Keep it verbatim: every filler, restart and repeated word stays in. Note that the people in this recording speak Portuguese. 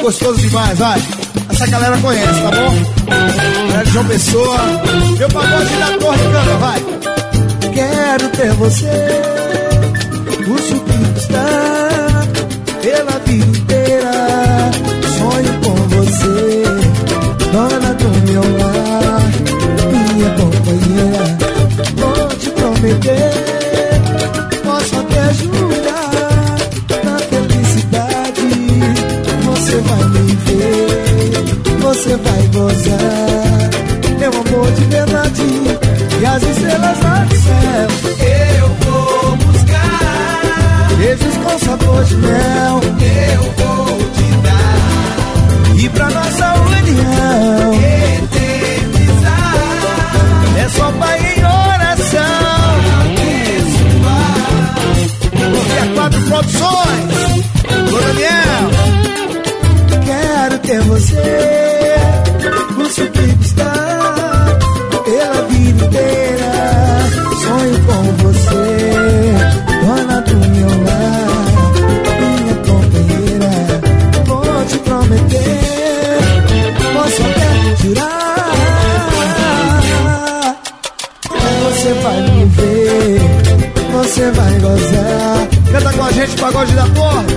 gostoso demais, vai. Essa galera conhece, tá bom? Galera de João Pessoa. Meu pagode da Torre canta, vai. Quero ter você, curso que está pela vida inteira. Sonho com você, dona do meu lar, minha companheira. Vou te prometer, posso até jurar, na felicidade você vai me ver, você vai gozar, meu amor de verdade. E as estrelas lá do céu eu vou buscar, beijos com sabor de mel eu vou te dar, e pra nossa união eternizar, é só pai em oração. Porque é quatro produções. Ô Daniel, quero ter você, o seu pico está pela vida inteira. Sonho com você, dona do meu lar, minha companheira. Vou te prometer, posso até jurar, você vai me ver, você vai gozar. canta com a gente, pagode da Torre.